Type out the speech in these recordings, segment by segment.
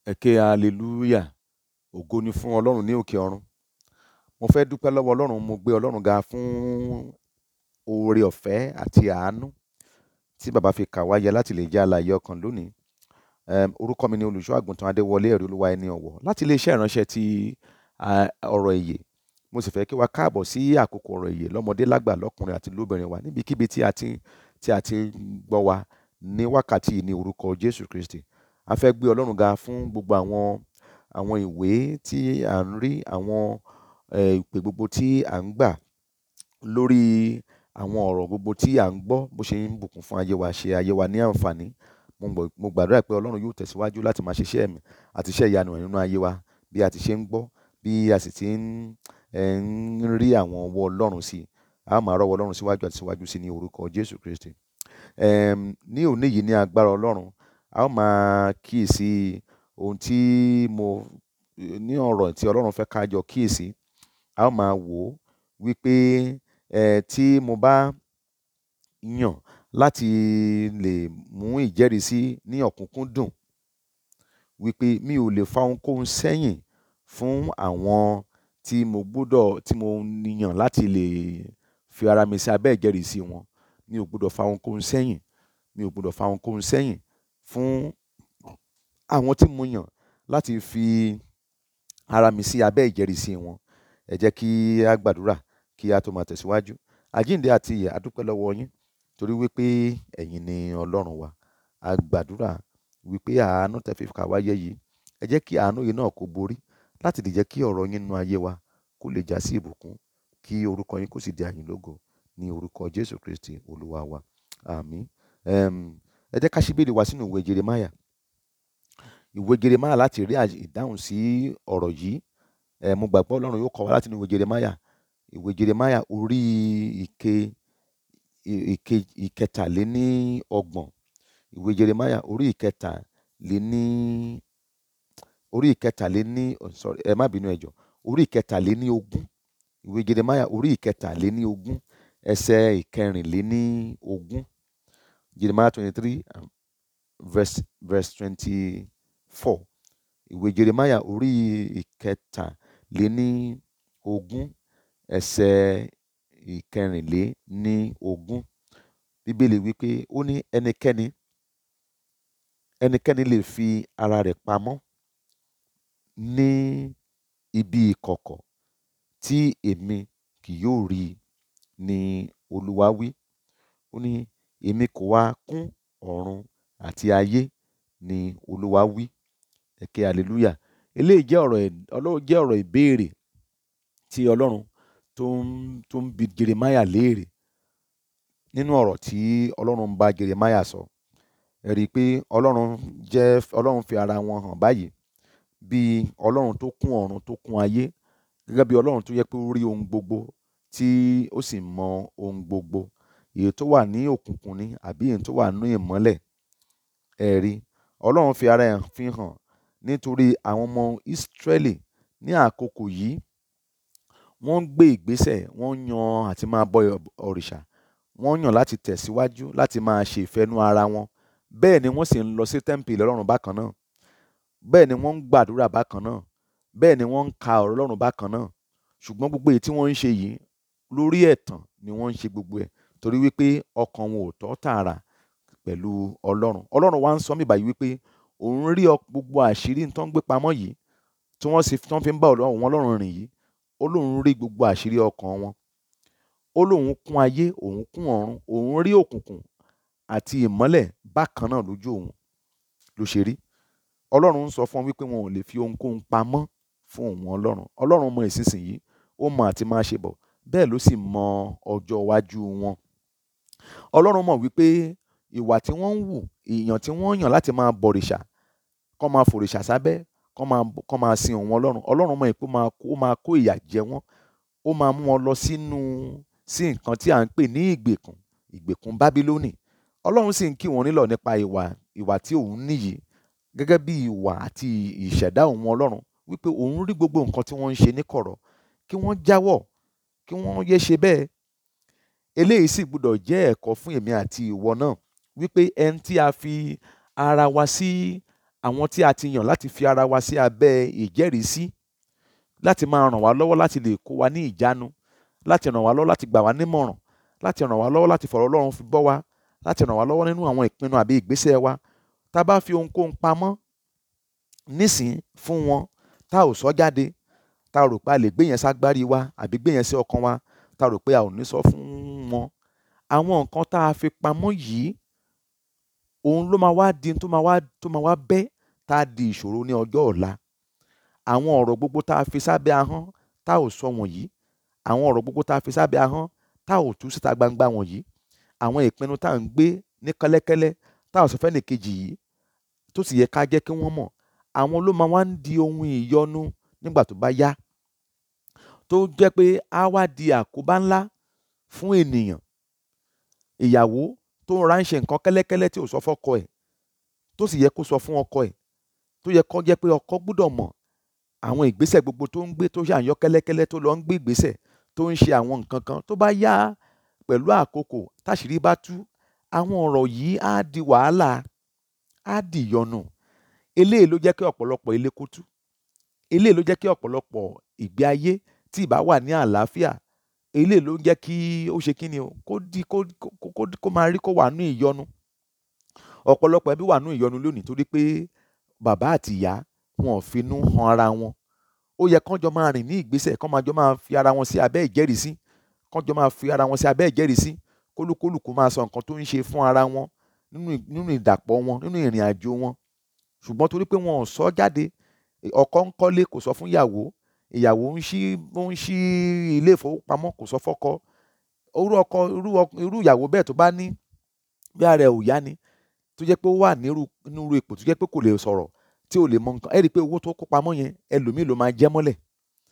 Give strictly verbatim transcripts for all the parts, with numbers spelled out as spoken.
Ẹ ké hallelujah. Ògo ni fún Ọlọ́run ní òkè ọ̀run. Mo fẹ́ dúpẹ́ lọ́wọ́ Ọlọ́run, mo gbé Ọlọ́run ga fún oore ọ̀fẹ́ àti àánú tí bàbá fi kà wá yẹ láti lè jẹ́ alààyè ọkàn lónìí. Um, orúkọ mi ni olùṣọ́ àgùntàn Adéwọlé ẹ̀rí olúwa ẹni ọ̀wọ̀ láti iléeṣẹ́ ìránṣẹ́ ti uh, ọ̀rọ̀ ìyè. Mo sì fẹ́ kí wa káàbọ̀ sí àkókò ọ̀rọ̀ ìyè lọ́mọdé lágbà lọ́kùnrin àti lóbìnrin wa níbikíbi tí a ti tí a ti ń gbọ́ wa ní wákàtí yìí ní orúkọ Jésù Kristi. A fẹ́ gbé Ọlọ́run ga fún gbogbo àwọn àwọn ìwé tí à ń rí, àwọn ìpè gbogbo tí à ń gbà lórí àwọn ọ̀rọ̀ gbogbo tí à ń gbọ́ bó ṣe ń bùkún fún ayé wa, ṣe ayé wa ní àǹfààní. Mo gbàdúrà pé Ọlọ́run yóò tẹ̀síwájú láti máa ṣiṣẹ́ ẹ̀mí àti iṣẹ́ ìyanu nínú ayé wa bí a ti ṣe ń gbọ́, bí a sì ti ń, ń rí àwọn ọwọ́ Ọlọ́run sí. A máa rọ́wọ́ Ọlọ́run síwájú àti síwájú sí ní orúkọ Jésù Kristi. Um, ní òní yìí ní agbára Ọlọ́run, a ó máa kíyèsí ohun tí mo ní ọ̀rọ̀ tí Ọlọ́run fẹ́ ká jọ kíyèsí. A ó máa wò ó wípé eh, tí mo bá yàn láti lè mú ìjẹ́rìísí ní ọ̀kúnkúndùn wípé mi ò lè fa ohunkóhun sẹ́yìn fún àwọn tí mo gbọ́dọ̀ tí mo yàn láti lè fi ara mi sí abẹ́ ìjẹ́rìísí wọn. Mi ò gbọ́dọ̀ fa ohunkóhun sẹ́yìn. Mi ò gbọ́dọ̀ fa ohunkóhun sẹ́yìn fún àwọn tí mo yàn láti fi ara mi sí abẹ́ ìjẹ́rìísí wọn. Ẹ jẹ́ kí a gbàdúrà kí a tó máa tẹ̀síwájú. Àjíǹde àti ìyè, a dúpẹ́ lọ́wọ́ yín torí wípé ẹ̀yin ni Ọlọ́run wa. A gbàdúrà wípé àánú tẹ́ fi kà wá yẹ yìí, ẹ jẹ́ kí àánú yìí náà kó borí láti lè jẹ́ kí ọ̀rọ̀ yín nínú ayé wa kó lè já sí ìbùkún, kí orúkọ yín kó sì di àyìn lógo ní orúkọ Jésù Kristi Olúwa wa. Àmín. Um, ẹ jẹ́ ká ṣí Bíbélì wa sínú ìwé Jeremáyà. Ìwé Jeremáyà láti rí ìdáhùn sí ọ̀rọ̀ yìí. Eh, mo gbàgbọ́ Ọlọ́run yóò kọ́ wa láti inú ìwé Jeremáyà. Ìwé Jeremáyà orí ìke ìke ìkẹtàléní ọgbọ̀n. Ìwé Jeremáyà orí ìkẹtàléní orí ìkẹtàléní oh, sorry, ẹ má bínú ẹ jọ̀ọ́. Orí ìkẹtàléní ogún. Ìwé Jeremáyà orí ìkẹtàléní ogún ẹsẹ̀ ìkẹrìnléní ogún. Jeremiah twenty-three verse verse twenty-four. Ìwé Jeremáyà orí ìkẹtàléní ogún ẹsẹ̀ ìkẹrìnléní ogún. Bíbélì wípé ó ní ẹnikẹ́ni ẹnikẹ́ni lè fi ara rẹ̀ pamọ́ ní ibi ìkọ̀kọ̀ tí èmi kì yóò rí ní Olúwa wí. Ó ní èmi kò wá kún ọ̀run àti ayé ní Olúwa wí. Ẹ ké hallelujah. Eléyìí jẹ́ ọ̀rọ̀ Ọlọ́run jẹ́ ọ̀rọ̀ ìbéèrè tí Ọlọ́run tó ń tó ń bi Jeremáyà léèrè nínú ọ̀rọ̀ tí Ọlọ́run ń bá Jeremáyà sọ. Ẹ rí i pé Ọlọ́run jẹ́ Ọlọ́run fi ara wọn hàn báyìí bí Ọlọ́run tó kún ọ̀run tó kún ayé, gẹ́gẹ́ bí Ọlọ́run tó yẹ pé ó rí ohun gbogbo tí ó sì mọ ohun gbogbo. Èyí tó wà ní òkùnkùn ni àbí èyí tó wà ní ìmọ́lẹ̀. Ẹ rí, Ọlọ́run fi ara ẹ̀ fi hàn nítorí àwọn ọmọ Ísírẹ́lì ní àkókò yìí wọ́n ń gbé ìgbésẹ̀, wọ́n yan àti máa bọ òrìṣà, wọ́n yàn láti tẹ̀síwájú láti máa ṣe ìfẹ́nú ara wọn. Bẹ́ẹ̀ ni wọ́n sì ń lọ sí tẹ́ḿpìlì Ọlọ́run bákan náà. Bẹ́ẹ̀ ni wọ́n ń gbàdúrà bákan náà. Bẹ́ẹ̀ ni wọ́n ń ka ọ̀rọ̀ Ọlọ́run bákan náà. Ṣùgbọ́n gbogbo èyí tí wọ́n ń ṣe yìí lórí ẹ̀tàn ni wọ́n ń ṣe gbogbo ẹ̀ torí wípé ọkàn wọn ò tọ́ tààrà pẹ̀lú Ọlọ́run. Ọlọ́run wá ń sọ mí báyìí wípé òun rí gbogbo àṣírí tó ń gbé pamọ́ yìí tí wọ́n sì tán fi ń bá Ọlọ́run wọn Ọlọ́run rìn yìí. Ó lóun rí gbogbo àṣírí ọkàn wọn. Ó lóun kún ayé, òun kún ọ̀run, òun rí òkùnkùn àti ìmọ́lẹ̀ bákan náà lójú òun ló ṣe rí. Ọlọ́run ń sọ fún wọn wípé wọn ò lè fi ohunkóhun pamọ́ fún òun Ọlọ́run. Ọlọ́run mọ ìsinsìnyí, ó mọ àti máa ṣe bọ̀, bẹ́ẹ̀ ló sì mọ ọjọ́ iwájú wọn. Ọlọ́run mọ̀ wípé ìwà tí wọ́n ń wù, èèyàn tí wọ́n yàn láti máa bọ̀rìṣà, kọ́ máa fòrìṣà sábẹ́, kọ́ máa kọ́ máa sin òun Ọlọ́run. Ọlọ́run mọ̀ pé ó máa kó ìyà jẹ wọ́n. Ó máa mú wọn lọ sínú sí nǹkan tí à ń pè ní ìgbèkùn, ìgbèkùn Bábílónì. Ọlọ́run sì ń kí wọn nílọ̀ nípa ìwà ìwà tí òun níyì gẹ́gẹ́ bí ìwà àti ìṣẹ̀dá òun Ọlọ́run wípé òun rí gbogbo nǹkan tí wọ́n ń ṣe níkọ̀rọ̀ kí wọ́n jáwọ́, kí wọ́n yé ṣe bẹ́ẹ̀. Eléyìí sì gbọ́dọ̀ jẹ́ ẹ̀kọ́ fún èmi àti ìwọ náà wípé ẹni tí a fi ara wa sí àwọn tí a ti yàn láti fi ara wa sí abẹ́ ìjẹ́rìísí, láti máa ràn wá lọ́wọ́ láti lè kó wa ní ìjánu, láti ràn wá lọ́wọ́ láti gbà wá nímọ̀ràn, láti ràn wá lọ́wọ́ láti fọ̀rọ̀ Ọlọ́run fi bọ́ wa, láti ràn wá lọ́wọ́ nínú àwọn ìpinnu àbí ìgbésẹ̀ wa. Tá a bá fi ohunkóhun pamọ́ nísìn fún wọn, tá ò sọ jáde, tá a rò pé a lè gbé yẹn ságbárí wa àbí gbé yẹn sí ọkàn wa, tá a rò pé a ò ní sọ fún wọn, àwọn nǹkan tá a fi pamọ́ yìí, òun ló máa wá di tó máa wá tó máa wá bẹ́ tá a di ìṣòro ní ọjọ́ ọ̀la. Àwọn ọ̀rọ̀ gbogbo tá a fi sábẹ́ ahọ́n tá ò sọ wọ̀nyí, àwọn ọ̀rọ̀ gbogbo tá a fi sábẹ́ ahọ́n tá ò tú síta gbangba wọ̀nyí, àwọn ìpinnu tá à ń gbé ní kẹ́lẹ́kẹ́lẹ́ tá ò sọ fẹ́nì kejì yìí tó sì yẹ ká jẹ́ kí wọ́n mọ̀, àwọn ló máa wá ń di ohun ìyọnu nígbà tó bá yá, tó jẹ́ pé á wá di àkóbá ńlá fún ènìyàn. Ìyàwó tó ń ránṣẹ nǹkan kẹ́lẹ́kẹ́lẹ́ tí ò sọ fọ́kọ ẹ̀, tó sì yẹ kó sọ fún ọkọ ẹ̀, tó yẹ kó jẹ́ pé ọkọ gbọ́dọ̀ mọ̀ àwọn ìgbésẹ̀ gbogbo tó ń gbé, tó ṣàyàn kẹ́lẹ́kẹ́lẹ́ tó lọ ń gbé ìgbésẹ̀, tó ń ṣe àwọn nǹkan kan, tó bá yá pẹ̀lú àkókò táṣìírí bá tú, àwọn ọ̀rọ̀ yìí á di wàhálà, á di ìyọnu. Eléyìí ló jẹ́ kí ọ̀pọ̀lọpọ̀ ilé kó tú. Eléyìí ló jẹ́ kí ọ̀pọ̀lọpọ̀ ìgbé ayé tí ìbá wà ní àlàáfíà, eléyìí ló ń jẹ́ kí ó ṣe kíni o, kó di kó kó kó máa rí kó wà nínú ìyọnu. Ọ̀pọ̀lọpọ̀ ẹbí wà nínú ìyọnu lónìí torí pé bàbá àti ìyá wọn ò finú han ara wọn. Ó yẹ kán jọ máa rìn ní ìgbésẹ̀, kán máa jọ máa fi ara wọn sí abẹ́ ìjẹ́rìísí, kán jọ máa fi ara wọn sí abẹ́ ìjẹ́rìísí, kólúkúlùkù máa sọ nǹkan tó ń ṣe fún ara wọn nínú nínú ìdàpọ̀ wọn, nínú ìrìn àjò wọn. Ṣùgbọ́n torí pé wọn ò sọ jáde, ọkọ ń kọ́lé kò sọ fún ìyàwó, ìyàwó ń ṣí ń ṣí ilé ìfowópamọ́ kò sọ fọ́kọ. Irú ọkọ irú irú ìyàwó bẹ́ẹ̀ tó bá ní bí ara ẹ̀ ò yá ni, tó jẹ́ pé ó wà nírú nírú ipò tó jẹ́ pé kò lè sọ̀rọ̀, tí ò lè mọ nǹkan, ẹ rí i pé owó tó kó pamọ́ yẹn ẹlòmíì ló máa jẹ́ mọ́lẹ̀.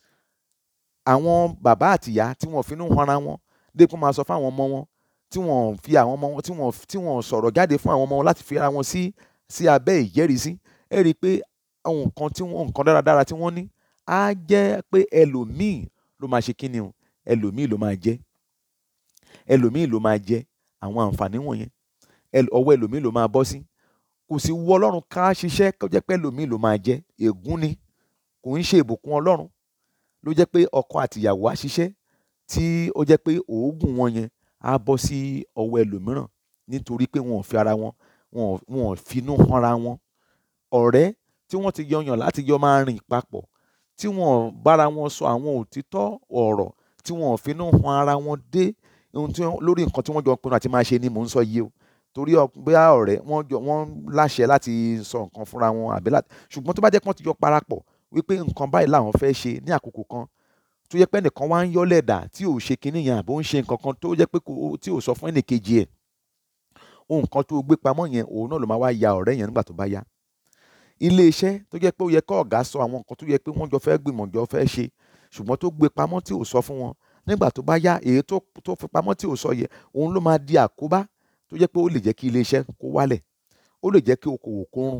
Àwọn bàbá àti ìyá tí wọn ò finú hanra wọn dépò máa sọ fún àwọn ọmọ wọn, tí wọn ò fi àwọn ọmọ wọn tí wọn tí wọn sọ̀rọ̀ jáde fún àwọn ọmọ wọn láti fi ara wọn sí sí abẹ́ ìjẹ́rìísí, ẹ rí i pé àwọn nǹkan tí wọ́n nǹkan dáradára tí wọ́n ní á jẹ́ pé ẹlòmíì ló máa ṣe kíni o, ẹlòmíì ló máa jẹ́, ẹlòmíì ló máa jẹ́ àwọn àǹfààní wọ̀nyẹn, ọwọ́ ẹlòmíì ló máa bọ́ sí. Kò sí wu Ọlọ́run ká ṣiṣẹ́ kó jẹ́ pé ẹlòmíì ló máa jẹ́, ègún ni, kò ń ṣe ìbùkún Ọlọ́run. Ló jẹ́ pé ọkọ àti ìyàwó á ṣiṣẹ́ tí ó jẹ́ pé òógùn wọn yẹn á bọ́ sí ọwọ́ ẹlòmíràn nítorí pé wọn ò fi ara wọn, wọn ò finú hanra wọn. Ọ̀rẹ́ tí wọ́n ti yọyàn láti jọ máa rìn papọ̀, tí wọn ò bára wọn sọ àwọn òtítọ́ ọ̀rọ̀, tí wọn ò finú han ara wọn dé ohun tí lórí nǹkan tí wọ́n jọ pinnu àti máa ṣe ni mò ń sọ yìí o. Torí bóyá ọ̀rẹ́ wọ́n jọ wọ́n láṣẹ láti sọ nǹkan fúnra wọn àbí láti, ṣùgbọ́n tó bá jẹ́ pé wọ́n ti jọ parapọ̀ wípé nǹkan báyìí làwọn fẹ́ ṣe ní àkókò kan, tó jẹ́ pé ẹnìkan wá ń yọ́lẹ̀ dà tí ò ṣe kinní yẹn àbí ó ń ṣe nǹkan kan tó jẹ́ pé tí ò sọ fún ẹnìkejì ẹ̀, ohun kan tó gbé pamọ́ yẹn òun náà ló máa wá ya ọ̀rẹ́ yẹn nígbà tó bá yá. Ilé iṣẹ́ tó jẹ́ pé ó yẹ kí ọ̀gá sọ àwọn nǹkan tó yẹ pé wọ́n jọ fẹ́ gbìmọ̀ jọ fẹ́ ṣe, ṣùgbọ́n tó gbé pamọ́ tí ò sọ fún wọn, nígbà tó bá yá èyí tó tó fi pamọ́ tí ò sọ yẹ, òun ló máa di àkóbá tó jẹ́ pé ó lè jẹ́ kí ilé iṣẹ́ kó wálẹ̀, ó lè jẹ́ kí okòwò kó run.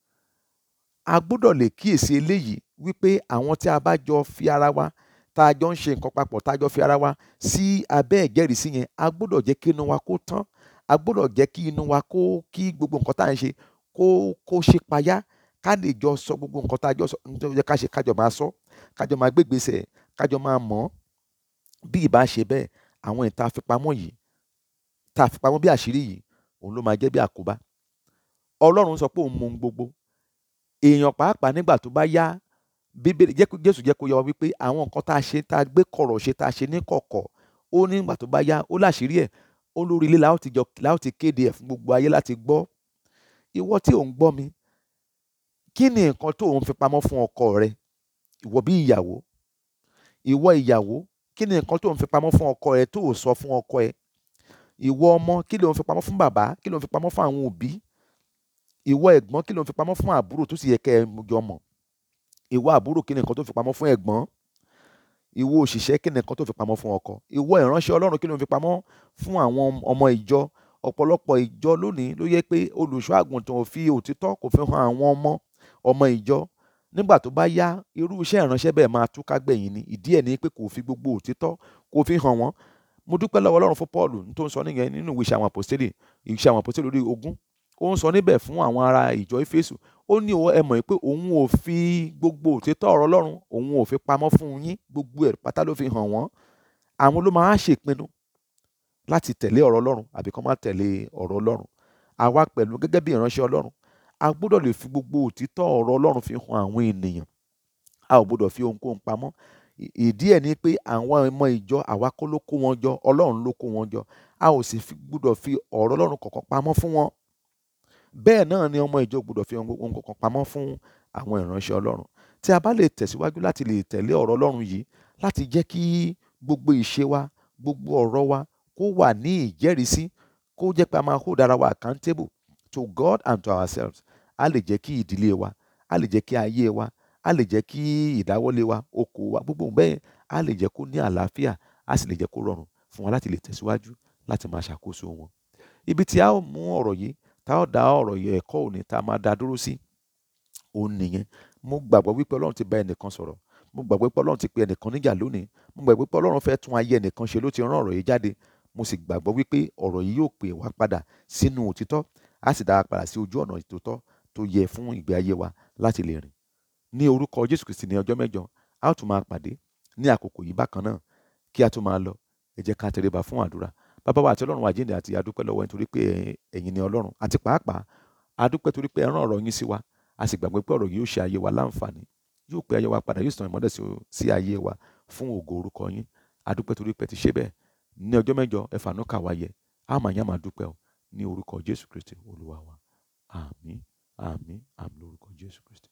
A gbọ́dọ̀ lè kíyèsí eléyìí wípé àwọn tí a bá jọ fi ara wa, tá a jọ ń ṣe nǹkan papọ̀, tá a jọ fi ara wa sí abẹ́ ìjẹ́rìísí yẹn, a gbọ́dọ̀ jẹ́ kí inú wa kó tán, a gbọ́dọ̀ jẹ́ kí inú wa kó kí gbogbo nǹkan tá à ń ṣe kó kó ṣe payá, ká lè jọ sọ gbogbo nǹkan tá a jọ sọ nítorí jẹ́ ká ṣe ká jọ máa sọ, ká jọ máa gbégbèsè, ká jọ máa mọ̀. Bí ìbá ṣe bẹ́ẹ̀, àwọn ìta fipamọ́ yìí, tá a fipamọ́ bí àṣírí yìí, òun ló máa jẹ́ bí àkóbá. Ọlọ́run sọ pé òun mọ ohun gbogbo. Èèyàn pàápàá nígbà tó bá yá, Bíbélì jẹ́ kó Jésù jẹ́ kó yé wa wípé àwọn nǹkan tá a ṣe tá a gbé kọ̀rọ̀ ṣe tá a ṣe ní kọ̀kọ̀, ó ní nígbà tó bá yá ó láṣìírí ẹ̀, ó lórí ilé la ó ti jọ la ó ti kéde ẹ̀ fún gbogbo ayé láti gbọ́. Ìwọ tí ò ń gbọ́ mi, kí ni nǹkan tó ń fi pamọ́ fún ọkọ rẹ? Ìwọ bí ìyàwó, ìwọ ìyàwó, kí ni nǹkan tó ń fi pamọ́ fún ọkọ ẹ tó ò sọ fún ọkọ ẹ? Ìwọ ọmọ, kí ló ń fi pamọ́ fún bàbá? Kí ló ń fi pamọ́ fún àwọn òbí? Ìwọ ẹ̀gbọ́n, kí ló ń fi pamọ́ fún àbúrò tó sì yẹ kẹ́ ẹ jọ mọ̀? Ìwọ àbúrò, kí ni nǹkan tó fi pamọ́ fún ẹ̀gbọ́n? Ìwọ òṣìṣẹ́, kí ni nǹkan tó fi pamọ́ fún ọkọ? Ìwọ ìránṣẹ́ Ọlọ́run, kí ló ń fi pamọ́ fún àwọn ọmọ ìjọ? Ọ̀pọ̀lọpọ̀ ìjọ lónìí ló yẹ pé olùṣọ́ àgùntàn ò fi òtítọ́ kò fi hàn àwọn ọmọ ọmọ ìjọ. Nígbà tó bá yá, irú iṣẹ́ ìránṣẹ́ bẹ́ẹ̀ máa túká gbẹ̀yìn ni. Ìdí ẹ̀ ni pé kò fi gbogbo òtítọ́ kò fi hàn wọ́n. Mo dúpẹ́ lọ́wọ́ Ọlọ́run fún Paul tó ń sọ nìyẹn nínú ìwé Iṣẹ́ àwọn Àpọ́stélì, Iṣẹ́ àwọn Àpọ́stélì orí ogún, ó ń sọ níbẹ̀ fún àwọn ará ìjọ Éfésù. Ó ní ẹ mọ̀ pé òun ò fi gbogbo òtítọ́ ọ̀rọ̀ Ọlọ́run, òun ò fi pamọ́ fún yín, gbogbo ẹ̀ pátá ló fi hàn wọ́n. Àwọn ló máa ṣèpinnu láti tẹ̀lé ọ̀rọ̀ Ọlọ́run àbí kán má tẹ̀lé ọ̀rọ̀ Ọlọ́run. Àwa pẹ̀lú gẹ́gẹ́ bí ìránṣẹ́ Ọlọ́run, a gbọ́dọ̀ lè fi gbogbo òtítọ́ ọ̀rọ̀ Ọlọ́run fi hàn àwọn ènìyàn. A ò gbọ́dọ̀ fi ohunkóhun pamọ́. Ìdí ẹ̀ ni pé àwọn ọmọ ìjọ àwa kọ́ ló kó wọn jọ, Ọlọ́run ló kó wọn jọ. A ò sì gbọ́dọ̀ fi ọ̀rọ̀ Ọlọ́run kankan pamọ́ fún wọn. Bẹ́ẹ̀ náà ni ọmọ ìjọ gbọ́dọ̀ fi ohun kankan pamọ́ fún àwọn ìránṣẹ́ Ọlọ́run. Tí a bá lè tẹ̀síwájú láti lè tẹ̀lé ọ̀rọ̀ Ọlọ́run yìí, láti jẹ́ kí gbogbo ìṣe wa, gbogbo ọ̀rọ̀ wa kó wà ní ìjẹ́rìísí, kó jẹ́ pé a máa hold ara wa accountable to God and to ourselves. A lè jẹ́ kí ìdílé wa, a lè jẹ́ kí ayé wa, a lè jẹ́ kí ìdáwọ́lé wa, okòwò wa, gbogbo bẹ́ẹ̀ a lè jẹ́ kó ní àlàáfíà, a sì lè jẹ́ kó rọrùn fún wa láti lè tẹ̀síwájú láti máa ṣàkóso wọn. Ibi tí a ó mú ọ̀rọ̀ yìí, tá ó dá ọ̀rọ̀ yìí ẹ̀kọ́ òní tá a máa dá dúró sí, òun nìyẹn. Mo gbàgbọ́ wípé Ọlọ́run ti bá ẹnìkan sọ̀rọ̀. Mo gbàgbọ́ wípé Ọlọ́run ti pe ẹnìkan níjà lónìí. Mo gbàgbọ́ wípé Ọlọ́run fẹ́ tún ayé ẹnìkan ṣe ló ti rán ọ̀rọ̀ yìí jáde. Mo sì gbàgbọ́ wípé ọ̀rọ̀ yìí yóò pè wá padà sínú òtítọ́, á sì dá wa padà sí ojú ọ̀nà ìtòótọ́ tó yẹ fún ìgbé ayé wa láti lè rìn. Ní orúkọ Jésù Kristi ní ọjọ́ mẹ́jọ, a ó tún máa pàdé ní àkókò yìí bákan náà. Kí a tó máa lọ, ẹ jẹ́ ká tẹríba fún àdúrà. Baba wa àti Ọlọ́run wa àjíǹde àti a dúpẹ́ lọ́wọ́ yín torí pé ẹ̀yin ni Ọlọ́run, àti pàápàá a dúpẹ́ torí pé ẹ rán ọ̀rọ̀ yín sí wa. A sì gbàgbọ́ pé ọ̀rọ̀ yìí yóò ṣe ayé wa láǹfààní, yóò pe ayé wa padà, yóò tàn ìmọ́lẹ̀ sí ayé wa fún ògo orúkọ yín. A dúpẹ́ torí pé ẹ ti ṣe bẹ́ẹ̀. Ní ọjọ́ mẹ́jọ, ẹ fàánú kà wá yẹ. A máa yán máa dúpẹ́ o ní orúkọ Jésù Kristi Olúwa wa. Àmín, àmín, àmín lórúkọ Jésù Kristi.